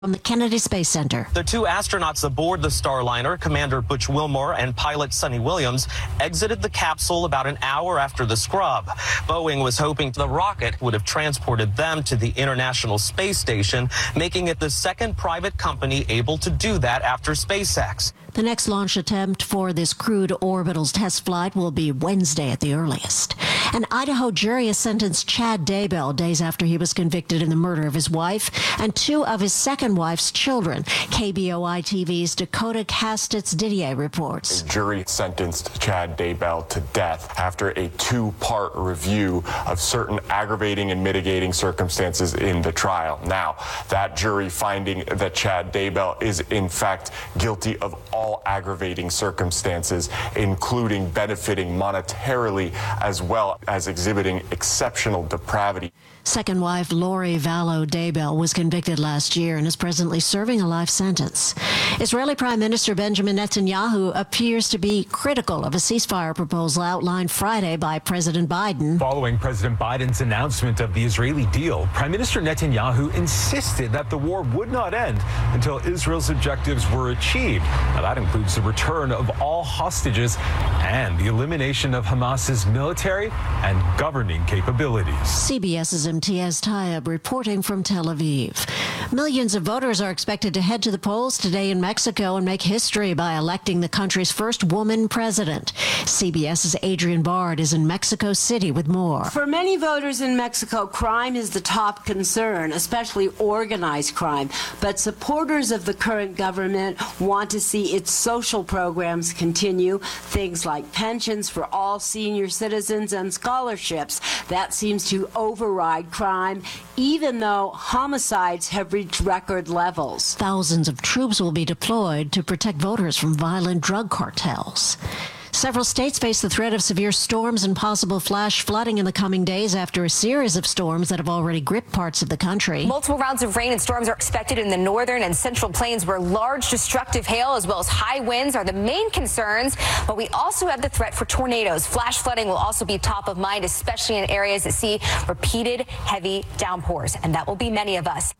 from the Kennedy Space Center. The two astronauts aboard the Starliner, Commander Butch Wilmore and pilot Sonny Williams, exited the capsule about an hour after the scrub. Boeing was hoping the rocket would have transported them to the International Space Station, making it the second private company able to do that after SpaceX. The next launch attempt for this crewed orbital test flight will be Wednesday at the earliest. An Idaho jury has sentenced Chad Daybell days after he was convicted in the murder of his wife and two of his second wife's children. KBOI TV's Dakota Castitz Didier reports. A jury sentenced Chad Daybell to death after a two-part review of certain aggravating and mitigating circumstances in the trial. Now, that jury finding that Chad Daybell is in fact guilty of all aggravating circumstances, including benefiting monetarily as well as exhibiting exceptional depravity. Second wife Lori Vallow Daybell was convicted last year and is presently serving a life sentence. Israeli Prime Minister Benjamin Netanyahu appears to be critical of a ceasefire proposal outlined Friday by President Biden. Following President Biden's announcement of the Israeli deal, Prime Minister Netanyahu insisted that the war would not end until Israel's objectives were achieved. Now, that includes the return of all hostages and the elimination of Hamas's military and governing capabilities. CBS's Imtiaz Tayeb reporting from Tel Aviv. Millions of voters are expected to head to the polls today in Mexico and make history by electing the country's first woman president. CBS's Adrienne Bard is in Mexico City with more. For many voters in Mexico, crime is the top concern, especially organized crime. But supporters of the current government want to see its social programs continue, things like pensions for all senior citizens and scholarships. That seems to override crime, even though homicides have reached record levels. Thousands of troops will be deployed to protect voters from violent drug cartels. Several states face the threat of severe storms and possible flash flooding in the coming days after a series of storms that have already gripped parts of the country. Multiple rounds of rain and storms are expected in the northern and central plains, where large destructive hail as well as high winds are the main concerns. But we also have the threat for tornadoes. Flash flooding will also be top of mind, especially in areas that see repeated heavy downpours. And that will be many of us.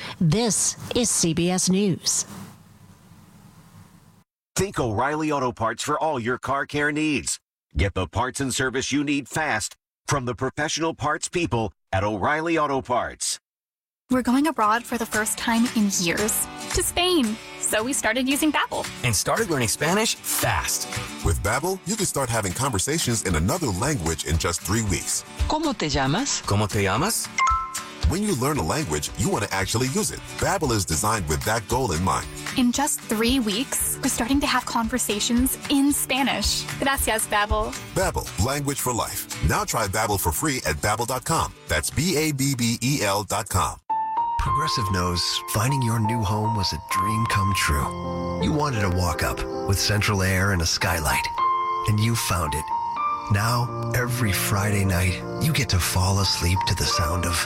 This is CBS News. Think O'Reilly Auto Parts for all your car care needs. Get the parts and service you need fast from the professional parts people at O'Reilly Auto Parts. We're going abroad for the first time in years, to Spain. So we started using Babbel. And started learning Spanish fast. With Babbel, you can start having conversations in another language in just 3 weeks. ¿Cómo te llamas? ¿Cómo te llamas? When you learn a language, you want to actually use it. Babbel is designed with that goal in mind. In just 3 weeks, we're starting to have conversations in Spanish. Gracias, Babbel. Babbel, language for life. Now try Babbel for free at Babbel.com. That's Babbel.com. Progressive knows finding your new home was a dream come true. You wanted a walk-up with central air and a skylight, and you found it. Now, every Friday night, you get to fall asleep to the sound of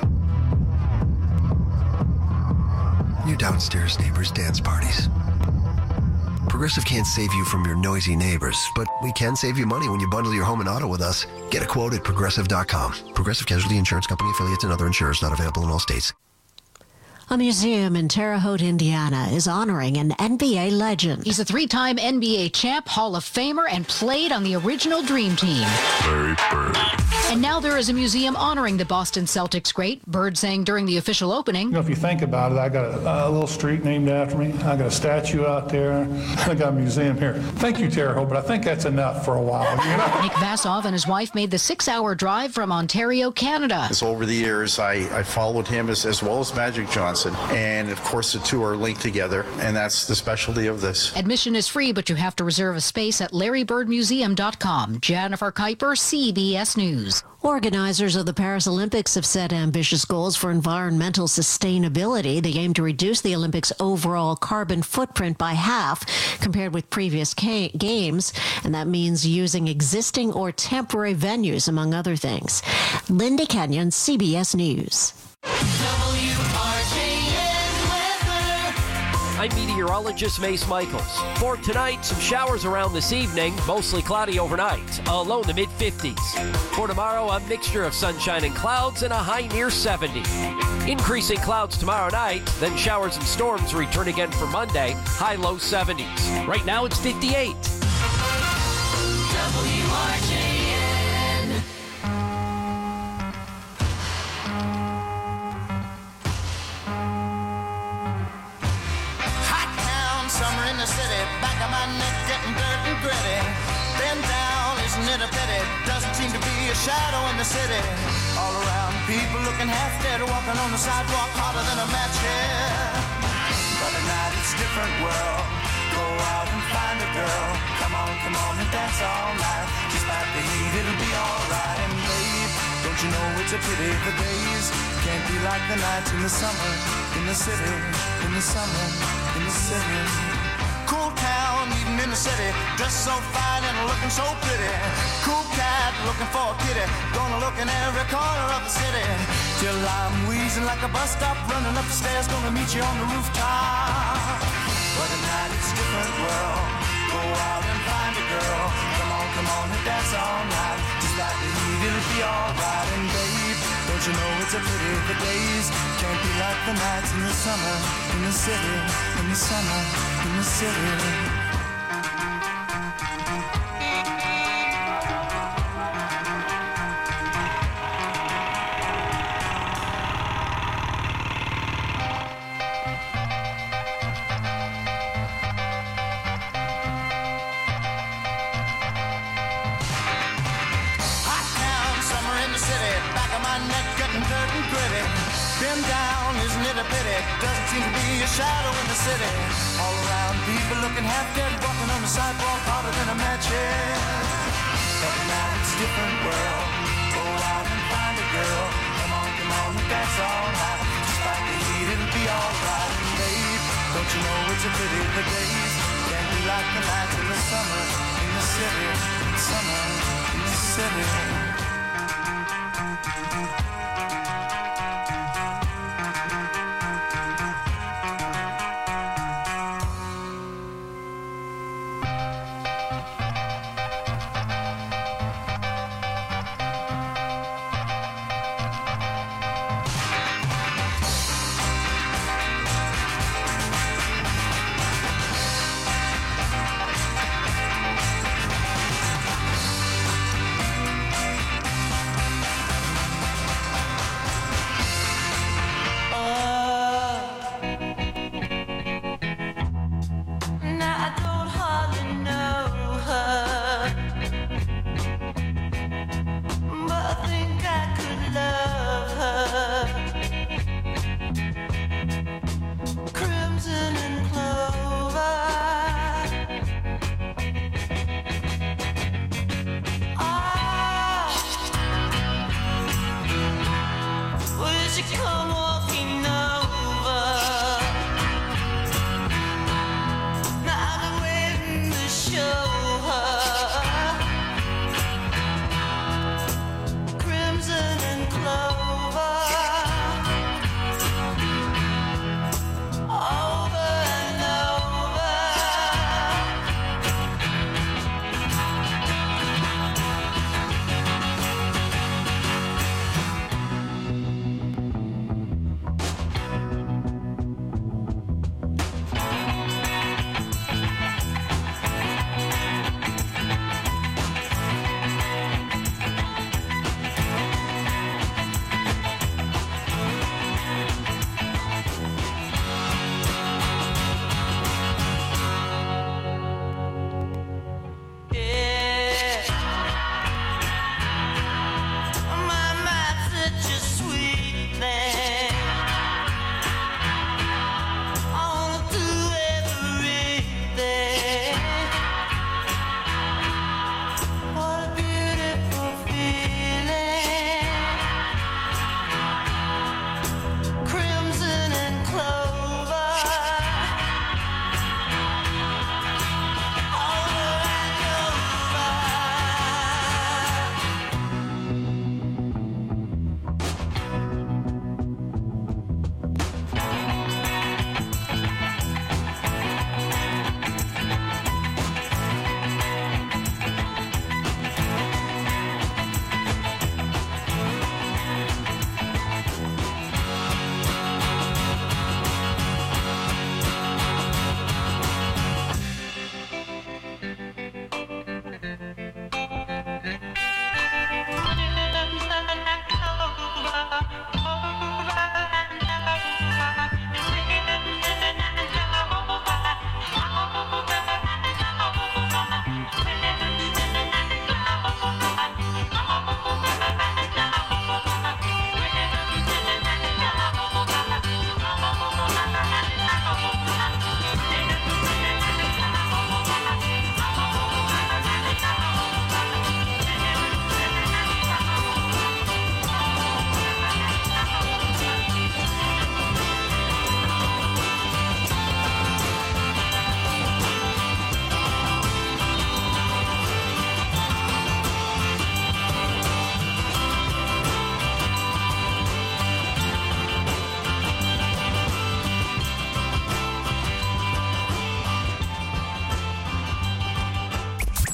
your downstairs neighbors' dance parties. Progressive can't save you from your noisy neighbors, but we can save you money when you bundle your home and auto with us. Get a quote at Progressive.com. Progressive Casualty Insurance Company, affiliates, and other insurers not available in all states. A museum in Terre Haute, Indiana, is honoring an NBA legend. He's a three-time NBA champ, Hall of Famer, and played on the original Dream Team. Larry Bird. And now there is a museum honoring the Boston Celtics great. Bird sang during the official opening. You know, if you think about it, I got a little street named after me. I got a statue out there. I got a museum here. Thank you, Terre Haute, but I think that's enough for a while. You know? Nick Vasov and his wife made the 6-hour drive from Ontario, Canada. Over the years, I followed him as well as Magic Johnson. And of course, the two are linked together, and that's the specialty of this. Admission is free, but you have to reserve a space at LarryBirdMuseum.com. Jennifer Kuiper, CBS News. Organizers of the Paris Olympics have set ambitious goals for environmental sustainability. They aim to reduce the Olympics' overall carbon footprint by half compared with previous games, and that means using existing or temporary venues, among other things. Linda Kenyon, CBS News. I'm meteorologist Mace Michaels. For tonight, some showers around this evening, mostly cloudy overnight, a low in the mid-50s. For tomorrow, a mixture of sunshine and clouds and a high near 70. Increasing clouds tomorrow night, then showers and storms return again for Monday, high low 70s. Right now it's 58. WRJN. Hot town, summer in the city, back of my neck getting dirt and gritty. Been down, isn't it a pity? Doesn't seem to be a shadow in the city. All around, people looking half dead, walking on the sidewalk harder than a match here. But at night it's a different world. Go out and find a girl. Come on and dance all night. Despite the heat, it'll be alright. And babe, don't you know it's a pity the days can't be like the nights in the summer, in the city, in the summer, in the city. Cool town, even in the city, dressed so fine and looking so pretty. Cool cat, looking for a kitty, gonna look in every corner of the city. Till I'm wheezing like a bus stop, running up the stairs, gonna meet you on the rooftop. But at night it's a different world. Go out and find a girl. Come on and dance all night. Just like the heat, it'll be alright. And babe, don't you know it's a pity the days can't be like the nights in the summer, in the city, in the summer, in the city. Doesn't seem to be a shadow in the city. All around, people looking half dead, walking on the sidewalk harder than a match head. But now it's a different world. Go out and find a girl. Come on and dance all night. Despite the heat, it'll be alright. And babe, don't you know it's a pity the days can't be like the nights in the summer, in the city, summer, in the city.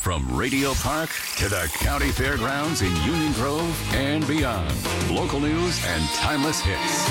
From Radio Park to the county fairgrounds in Union Grove and beyond. Local news and timeless hits.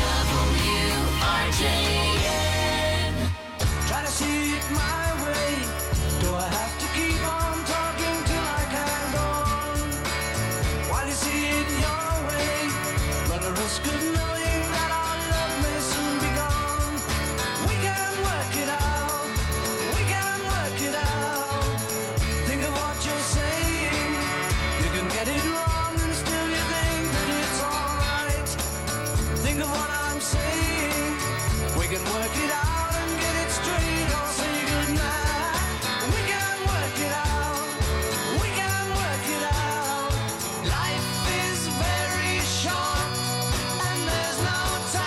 WRJN. Try to see it my way. Do I have to keep on talking till I can go on? While you see it your way, run the risk of knowing that our love may soon be gone. We can work it out. We can work it out. Think of what you're saying. You can get it wrong and still you think that it's alright. Think of what I'm saying. We can work it out and get it straight or say goodnight. We can work it out. We can work it out. Life is very short and there's no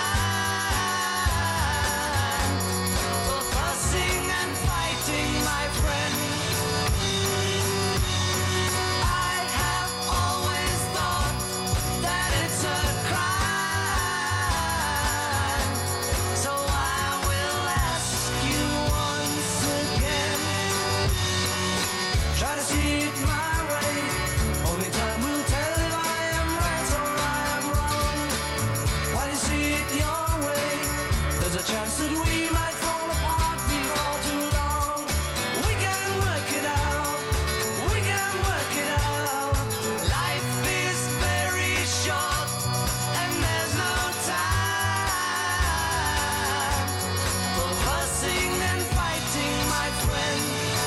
time for fussing and fighting, my friend. I have always thought that it's a crime. So I will ask you once again. Try to see it my way. Only time will tell if I am right or I am wrong. While you see it your way, there's a chance that we might fall apart before too long. We can work it out. We can work it out. Life is very short and there's no time for fussing and fighting, my friend.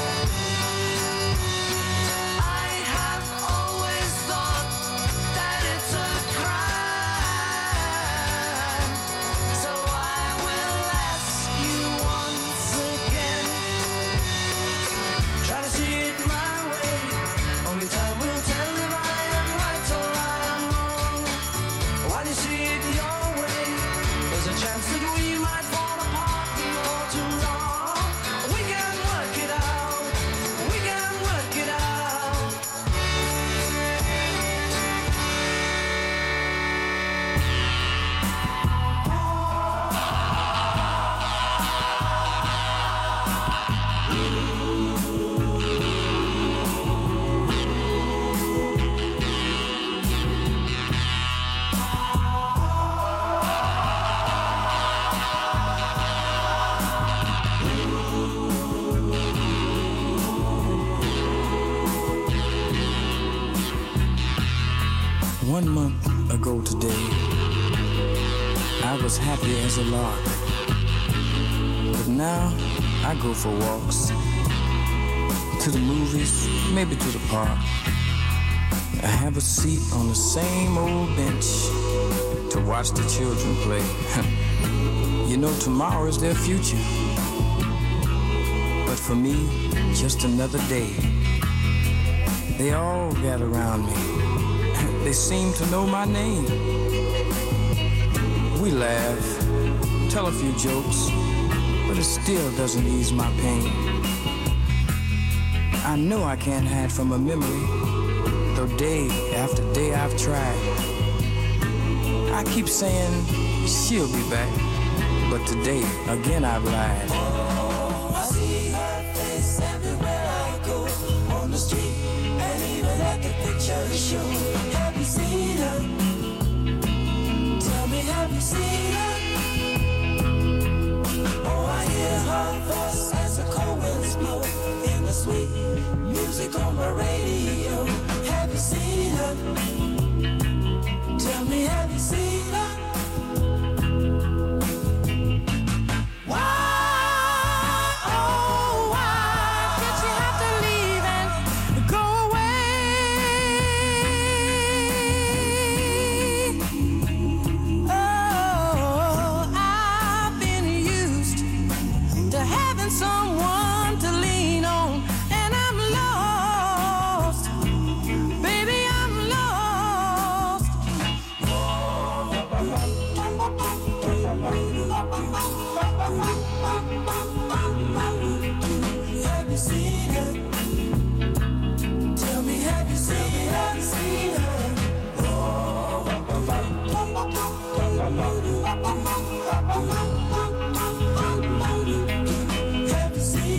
I have always thought that it's a crime. So I will ask you once again. Try to see it my way. Only time will tell if I am right or I am wrong. While you see it your way, there's a chance that we might fall apart before too long. We can work it out. We can work it out. One month ago today, I was happy as a lark. But now I go for walks, to the movies, maybe to the park. I have a seat on the same old bench to watch the children play. You know, tomorrow is their future. But for me, just another day. They all gather around me. They seem to know my name. We laugh, tell a few jokes, but it still doesn't ease my pain. I know I can't hide from a memory, though day after day I've tried. I keep saying she'll be back, but today again I've lied. I see her face everywhere I go, on the street and even at the picture show. Have you seen her? Tell me, have you seen her? Oh, I hear her voice as the cold winds blow in the sweet music on my radio. Have you seen her? Tell me, have you seen her? Someone to lean on, and I'm lost, baby, I'm lost. Have you seen her? Tell me, have you seen her? Have you seen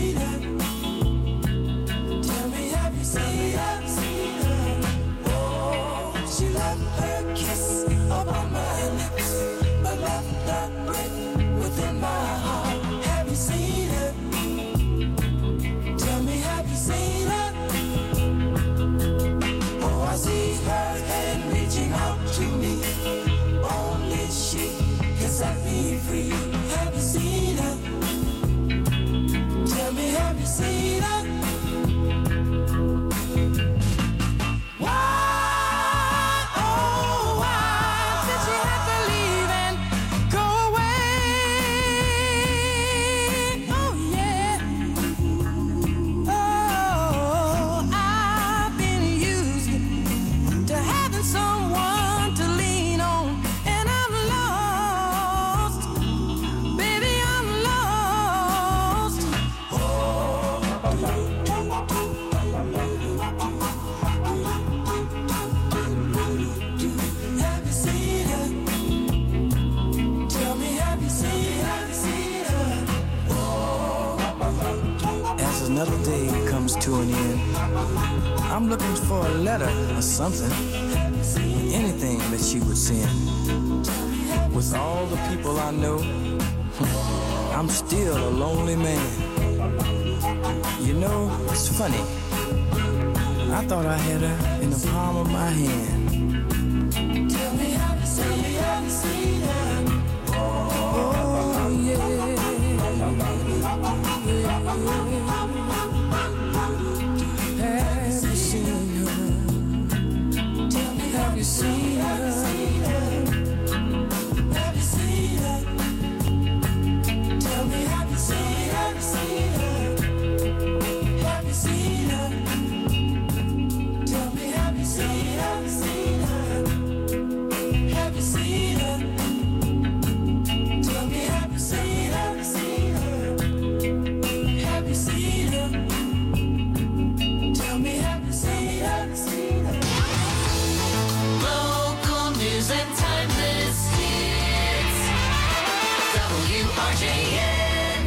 as another day comes to an end. I'm looking for a letter or something, anything that she would send. With all the people I know, I'm still a lonely man. You know, it's funny. I thought I had her in the palm of my hand. Tell me how you see her. Oh, yeah. Have you seen her? Tell me, have you seen her? Have you seen her? Tell me, have you seen her? Have you seen her? Tell me, have you seen her? Have you seen her? Tell me, have you seen her? Have you seen her? Tell me, have you seen her? Local news and timeless hits. WRJN.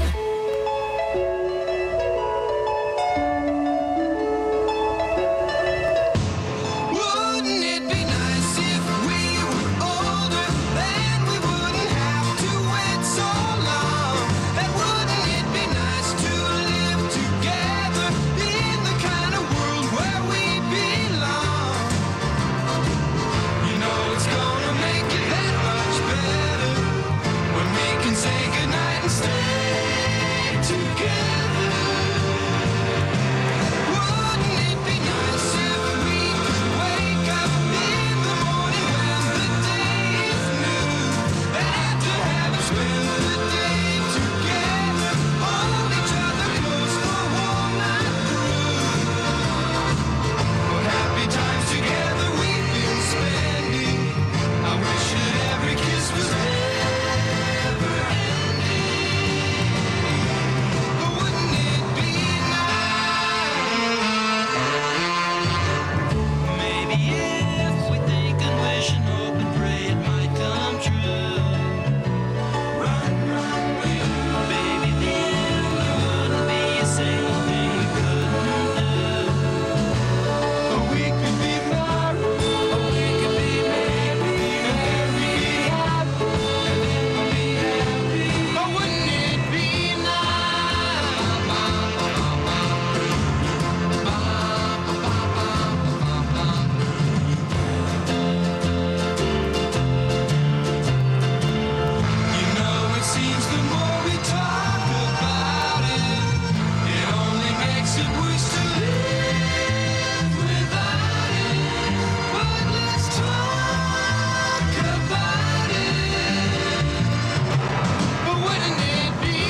Wouldn't it be nice if we were older, then we wouldn't have to wait so long? And wouldn't it be nice to live together in the kind of world where we belong? You know it's gonna make it that much better when we can say goodnight and stay together. Wouldn't it be nice if we could wake up in the morning when the day is new, and after having spent the day together, hold each other close for one night through? What happy times together we've been spending. I wish that every kiss was never ending. But wouldn't it be nice? Maybe if we think and wish and hope and pray it might come true. Run, run, baby, then there wouldn't be a single thing we couldn't do. Or we could be married, or we could be married, and then we'd be happy, and then we'd be happy. Or wouldn't it be You know, it seems the more we talk about it, it only makes it worse to live without it. But let's talk about it. But wouldn't it be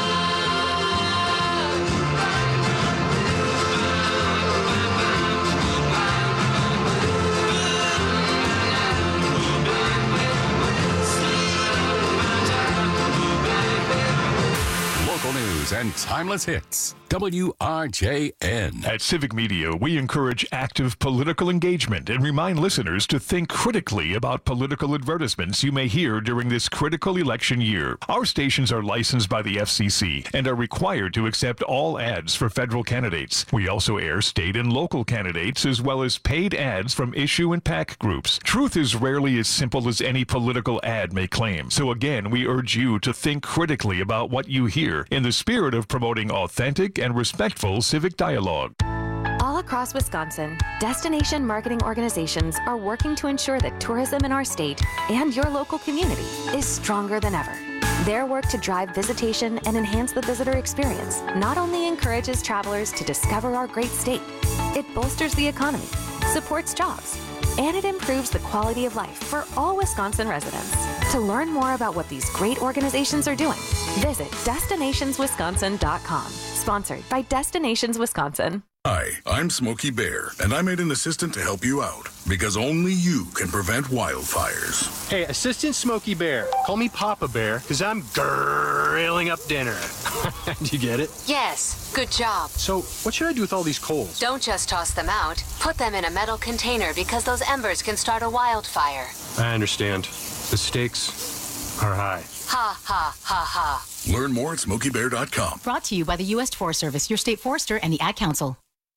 Local news and timeless hits. WRJN. At Civic Media, we encourage active political engagement and remind listeners to think critically about political advertisements you may hear during this critical election year. Our stations are licensed by the FCC and are required to accept all ads for federal candidates. We also air state and local candidates as well as paid ads from issue and PAC groups. Truth is rarely as simple as any political ad may claim. So again, we urge you to think critically about what you hear in the spirit of promoting authentic and respectful civic dialogue. All across Wisconsin, destination marketing organizations are working to ensure that tourism in our state and your local community is stronger than ever. Their work to drive visitation and enhance the visitor experience not only encourages travelers to discover our great state, it bolsters the economy, supports jobs, and it improves the quality of life for all Wisconsin residents. To learn more about what these great organizations are doing, visit destinationswisconsin.com. Sponsored by Destinations Wisconsin. Hi, I'm Smokey Bear, and I made an assistant to help you out, because only you can prevent wildfires. Hey, Assistant Smokey Bear, call me Papa Bear, because I'm grilling up dinner. Do you get it? Yes, good job. So, what should I do with all these coals? Don't just toss them out. Put them in a metal container because those embers can start a wildfire. I understand. The stakes or high? Ha, ha, ha, ha. Learn more at SmokeyBear.com. Brought to you by the U.S. Forest Service, your state forester, and the Ad Council.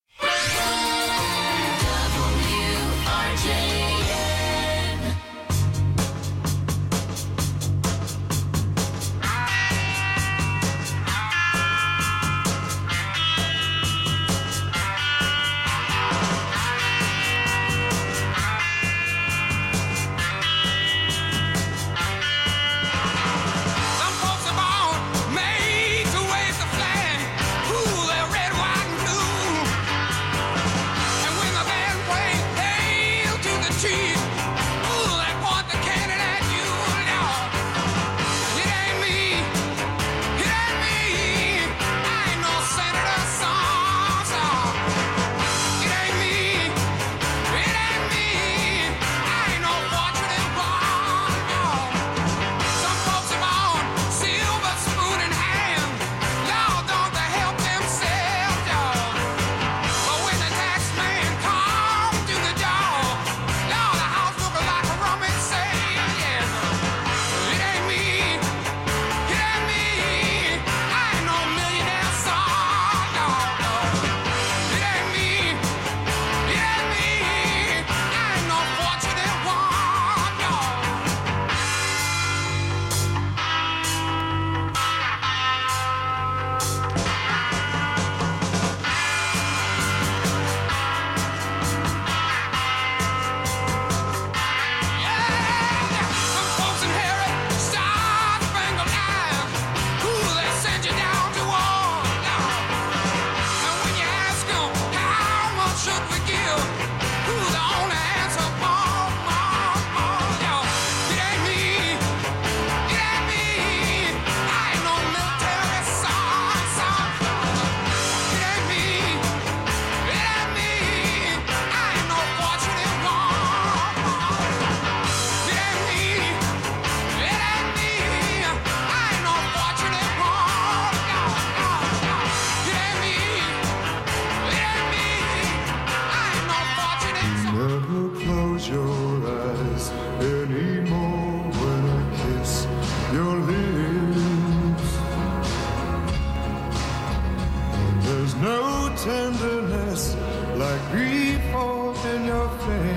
tenderness like grief in your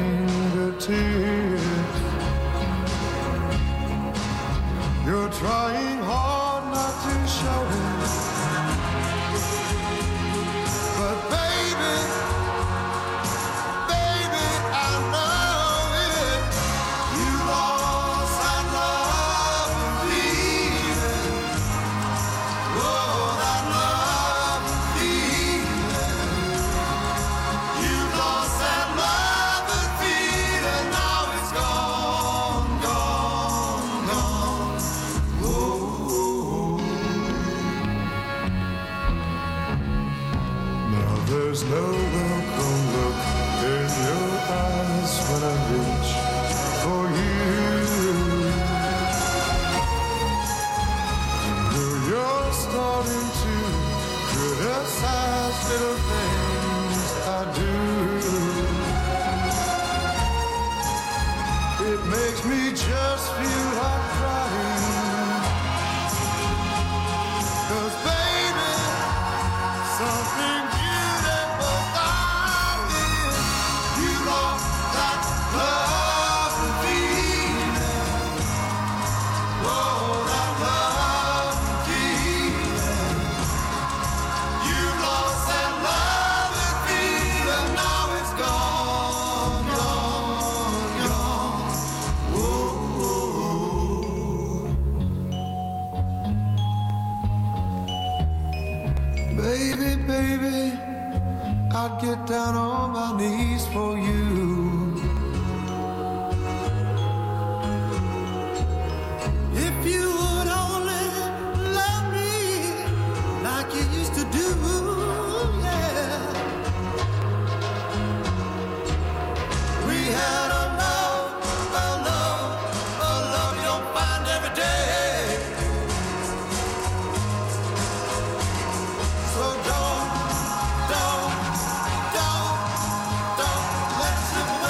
fingertips. You're trying hard not to show it, but baby, I know it. You lost that love and feeling. Oh, that love and feeling. You lost that love and feeling. Now it's gone, gone, gone. Oh. Now there's no welcome look in your eyes when I reach for you. Though you're starting to criticize little things I do, it makes me just feel like crying. 'Cause baby, something beautiful about it. You lost that love and feeling. Oh, that love and feeling. You lost that love and feeling. Now it's gone, gone, gone. Baby, baby, I'd get down on my knees for you. If you would only love me like you used to do, yeah. We had a love you don't find every day. So don't let it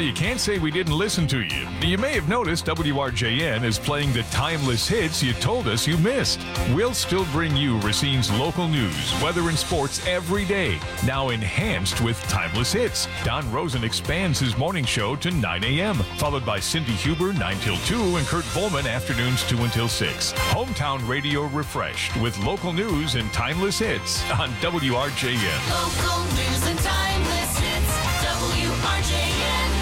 you can't say we didn't listen to you. You may have noticed WRJN is playing the timeless hits you told us you missed. We'll still bring you Racine's local news, weather, and sports every day, now enhanced with timeless hits. Don Rosen expands his morning show to 9 a.m., followed by Cindy Huber 9 till 2 and Kurt Volman afternoons 2 until 6. Hometown radio refreshed with local news and timeless hits on WRJN. Local news and timeless hits. WRJN.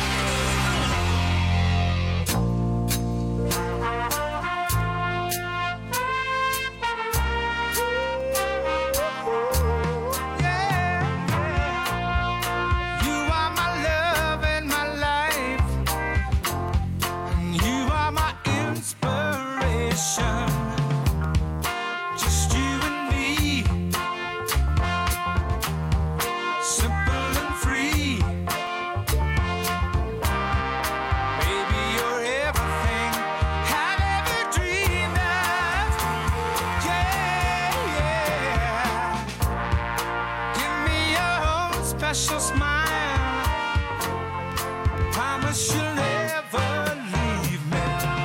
Special smile, promise you'll never leave me.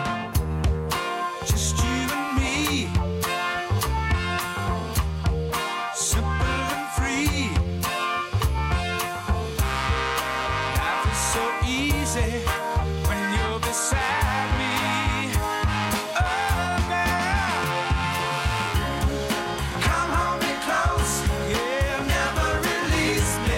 Just you and me, simple and free. Life is so easy when you're beside me. Oh girl, come hold me close, yeah, never release me.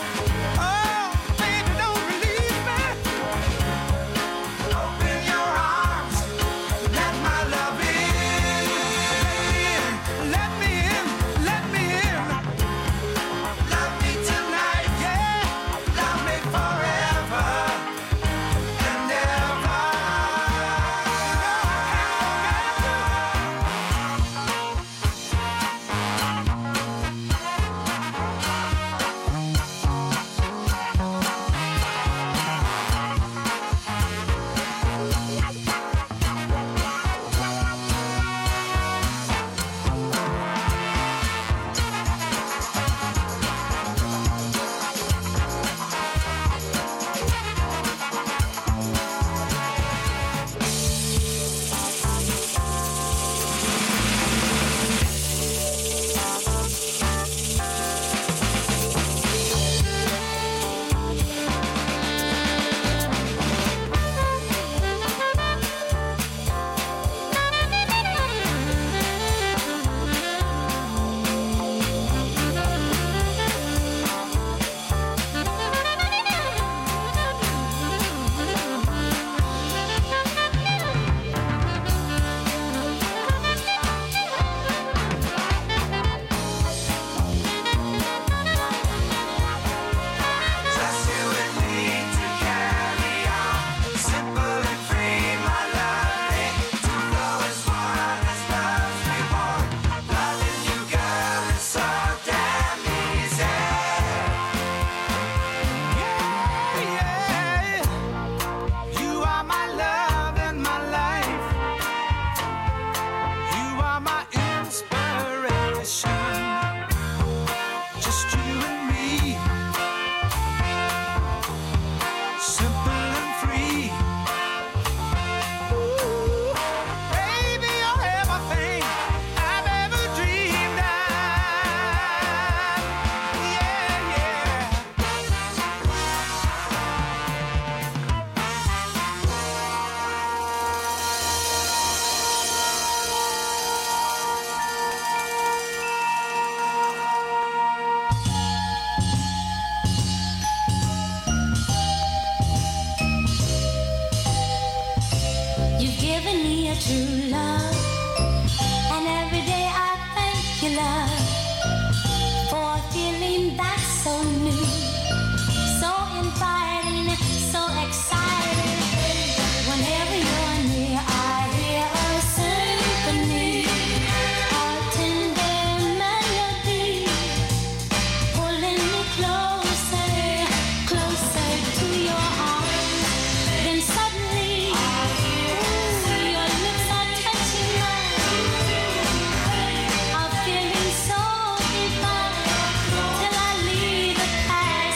True love, and every day I thank you, love, for a feeling that's so new, so inviting, so exciting. Whenever you're near, I hear a symphony, a tender melody, pulling me closer, closer to your arms. Then suddenly, your lips are touching mine. I'm feeling so divine till I leave the past.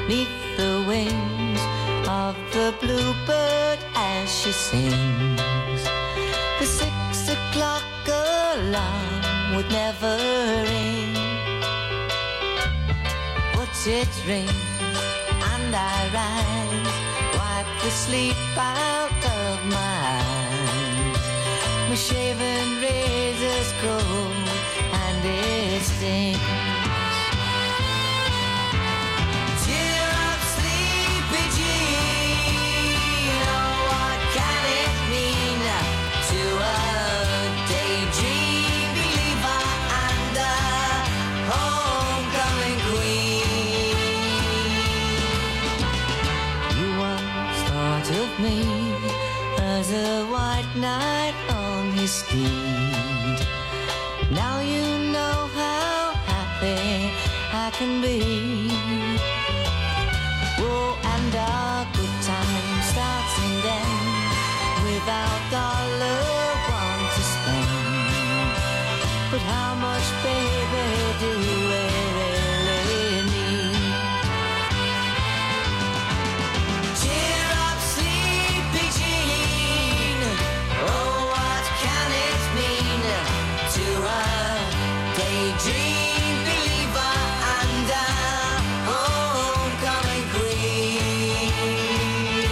'neath the wings of the bluebird as she sings. The 6 o'clock alarm would never ring, but it rings and I rise, wipe the sleep out of my eyes. My shaven razor's cold and it stings. Cheer up, sleepy Jean. Oh, what can it mean to a daydream believer and a homecoming queen? You once thought of me as a white knight on his steed. Now you know how happy I can be. Oh, and our good time starts and ends without $1 to spend. But how much, baby, do we really need? Cheer up, sleepy Jean. Oh, what can it mean to a daydream believer and a homecoming queen?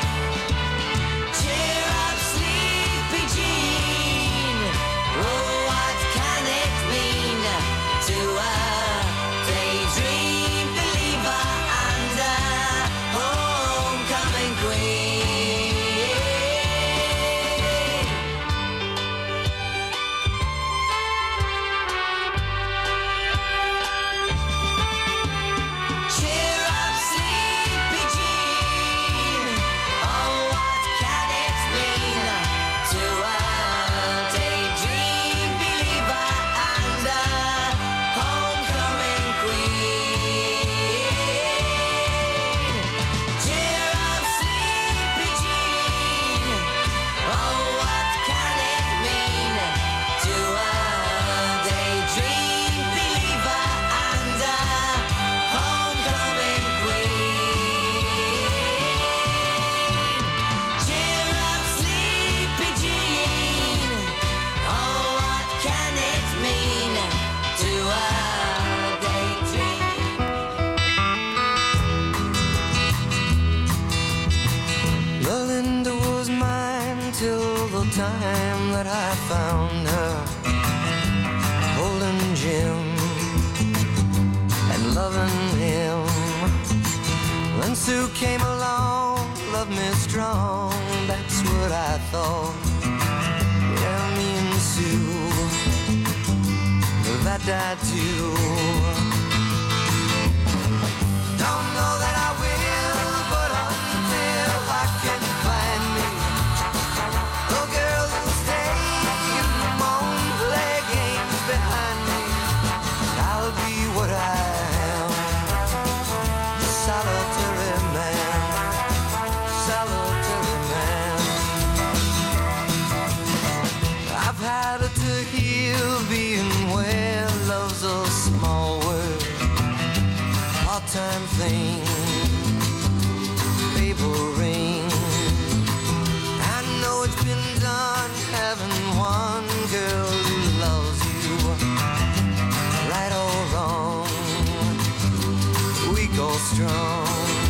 Cheer up, sleepy Jean. Oh, what can it mean to a daydream believer and a homecoming queen? Cheer up, sleepy Jean. Oh, what can it mean to a daydream believer and a homecoming queen? Cheer up, sleepy Jean. Oh, what can it mean to a daydream believer and a homecoming queen? Cheer up, sleepy Jean. Oh, what can it mean to a daydream? Belinda was mine till the time that I found her holding Jim and loving him. When Sue came along, loved me strong, that's what I thought. Yeah, me and Sue, that died too. Don't know that I will, but until I can find me a girl who'll stay and moan, play games behind me, I'll be what I am, a solitary man, solitary man. I've had it to heal, being where love's a small word, part-time thing, paper ring. I know it's been done, having one girl who loves you, right or wrong, weak or strong.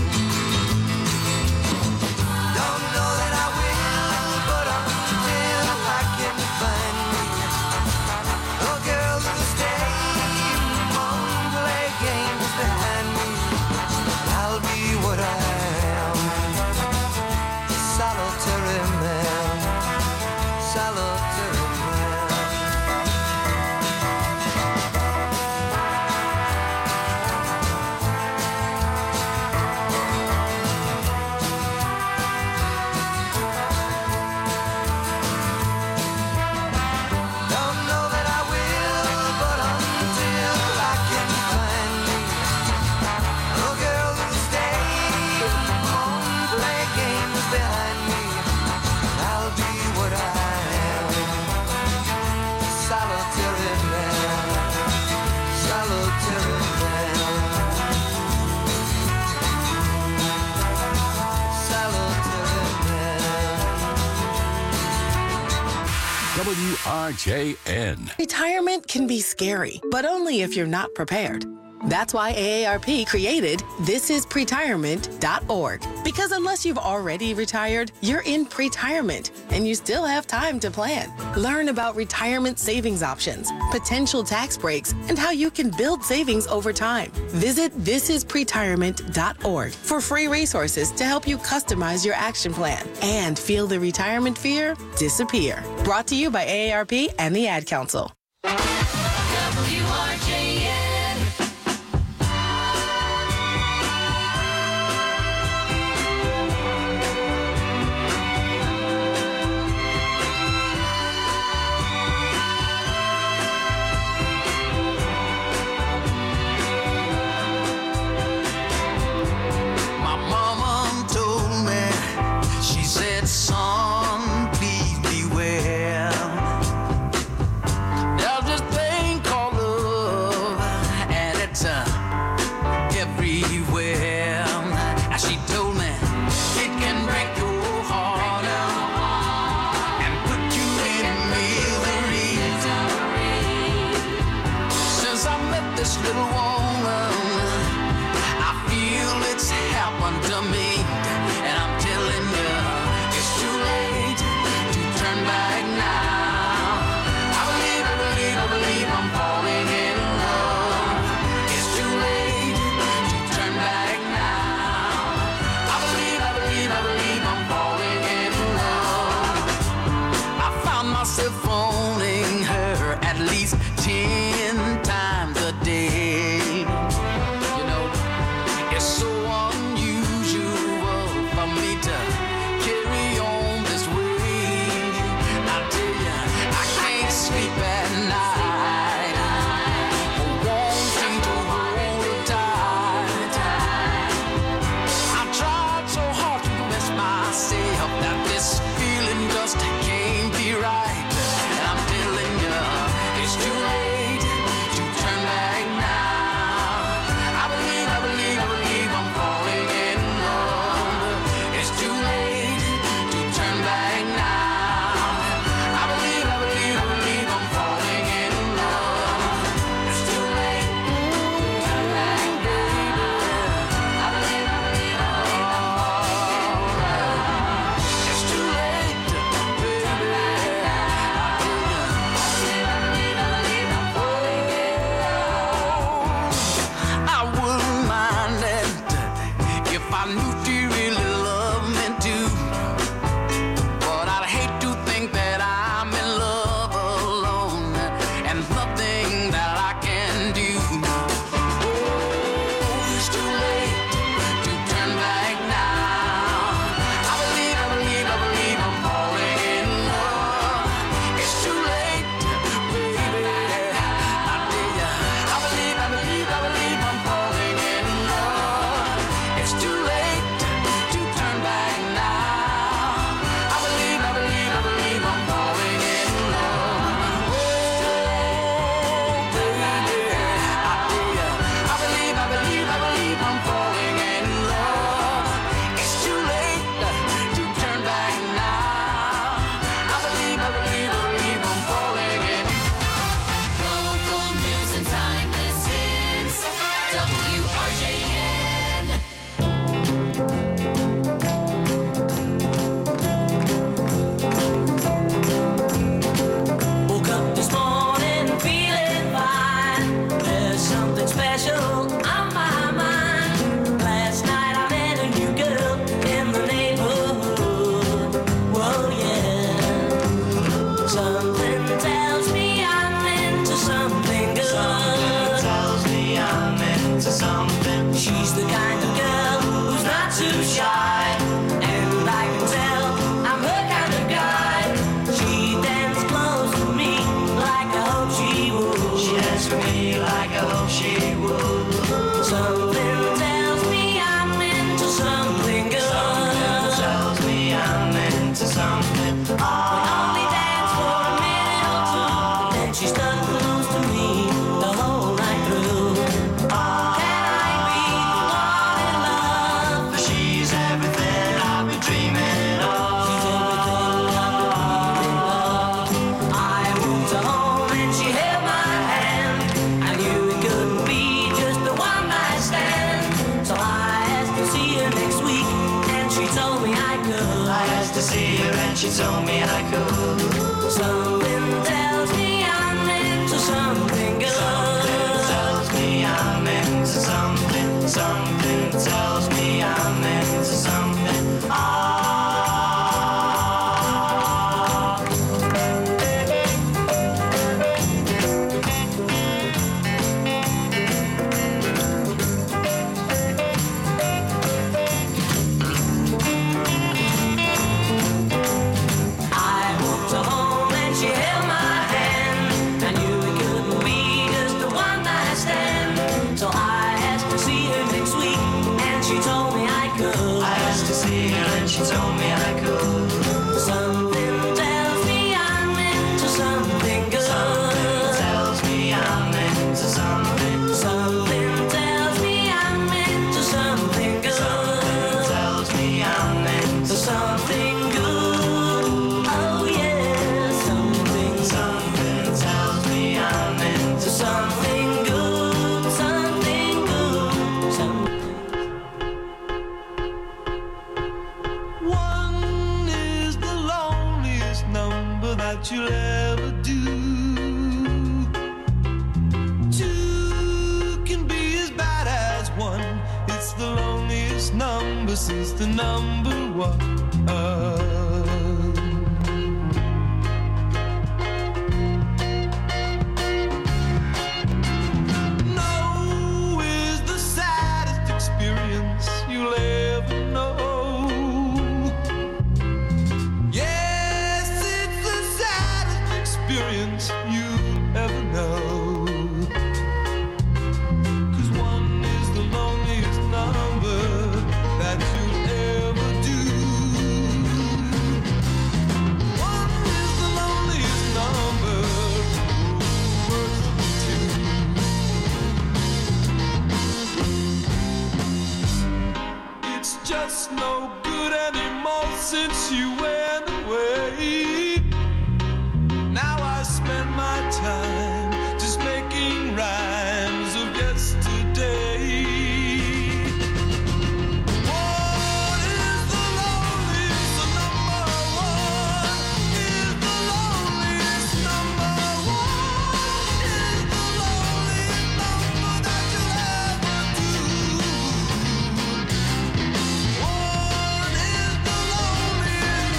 Don't know that I will, but until I can find me a girl who'll stay and play games behind me, I'll be what I am, a solitary man, solitary man. WRJN. Retirement can be scary, but only if you're not prepared. That's why AARP created thisispretirement.org. Because unless you've already retired, you're in pretirement, and you still have time to plan. Learn about retirement savings options, potential tax breaks, and how you can build savings over time. Visit thisispretirement.org for free resources to help you customize your action plan and feel the retirement fear disappear. Brought to you by AARP and the Ad Council. WRJN. Son, please beware. There's this thing called love, and it's everywhere. As she told me, it can break your heart and put you in misery. Since I met this little woman, I feel it's happened to me, and I'm telling you, back now. I believe I'm falling in love. It's too late to turn back now. I believe I'm falling in love. I found myself phoning her at least 10 times a day. You know, it's so unusual for me to carry on this way. Sleep at night, wanting to hold her tight. I tried so hard to convince myself that this feeling just can't be right. And I'm telling you, it's too late me I could. Something tells me I'm into something good. Something tells me I'm into something. Something tells me I'm into something. She told me I could. Something tells me I'm into something good. Something tells me I'm into something. Something tells me I'm into something good. Something tells me I'm into something good. Oh yeah, something tells me I'm into something good. Something good. One is the loneliest number that you'll ever do. Two can be as bad as one. It's the loneliest number since the number one. No is the saddest experience you'll ever know. Yes, it's the saddest experience you'll ever know. 'Cause one is the loneliest number that you'll ever do. One is the loneliest number, worse than two. It's just no good anymore since you went away. Now I spend my time just making rhymes of yesterday. What is the loneliest number? One is the loneliest number. One is the loneliest number that you'll ever do. One is the loneliest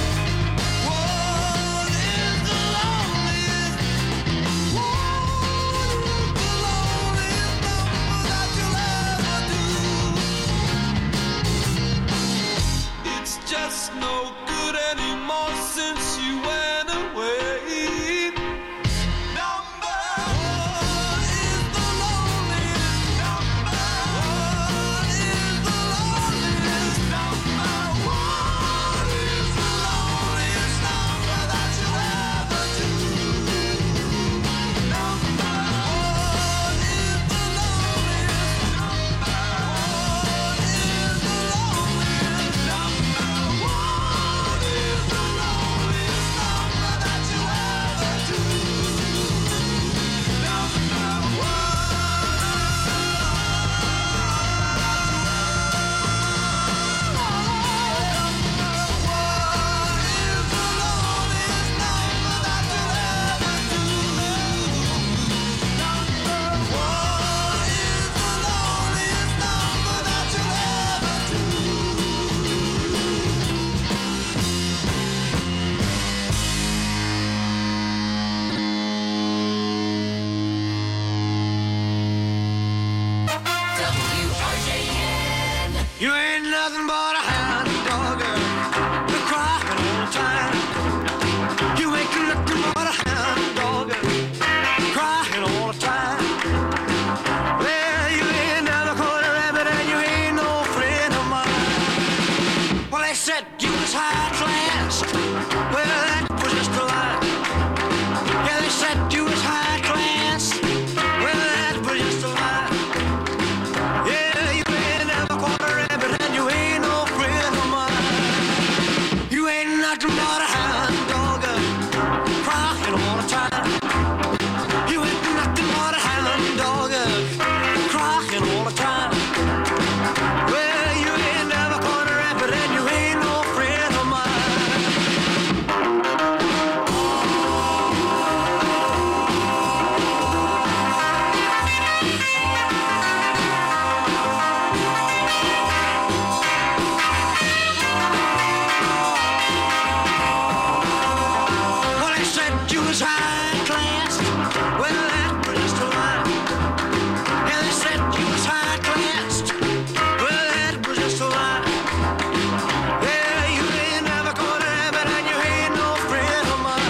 said you was high class. Well, that was just a lie. Yeah, they said you was high class. Well, that was just a lie. Yeah, you ain't never gonna have it, and you ain't no friend of mine.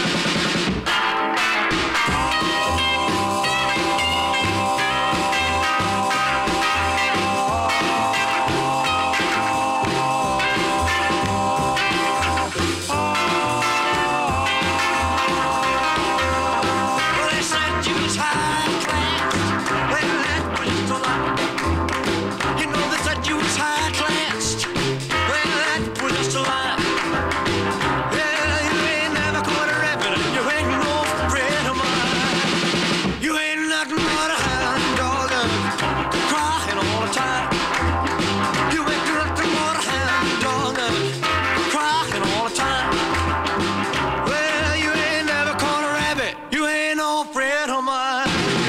Well, they said you was high class. Well, that was just a lie. You know they said you was high class. Well, that was just a lie. Yeah, you ain't never gonna rap it, and you ain't no friend of mine. You ain't nothing but a hound dog, crying all the time. You ain't nothing but a hound dog, crying all the time. Well, you ain't never caught a rabbit. You ain't no friend of mine.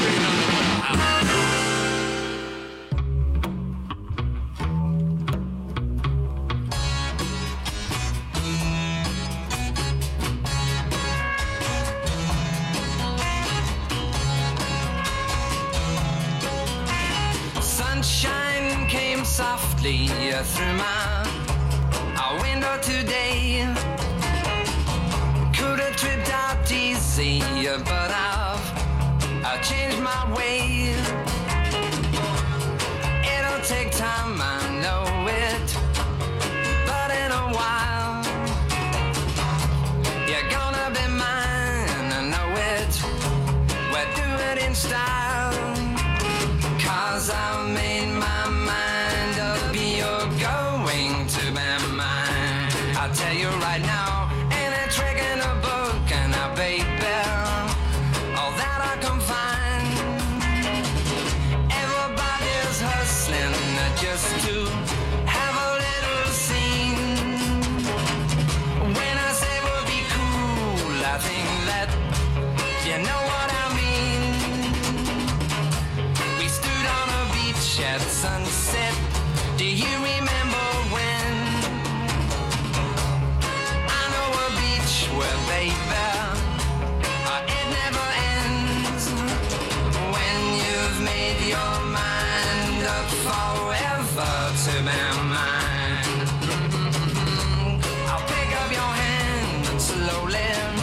Sunshine came softly through my window today. Could have tripped out easy, but I've changed my way. It'll take time, I know it, but in a while you're gonna be mine, I know it. We'll do it in style, 'cause I've made my mind up. You're going to be mine. I'll tell you right now, ain't a trick in a book, and a baby, all that I can find. Everybody's hustling just to have a little scene. When I say we'll be cool, I think that you know what I mean. We stood on a beach at sunset. Do you remember when? I know a beach where, baby, it never ends. When you've made your mind up forever to be mine, I'll pick up your hand and slowly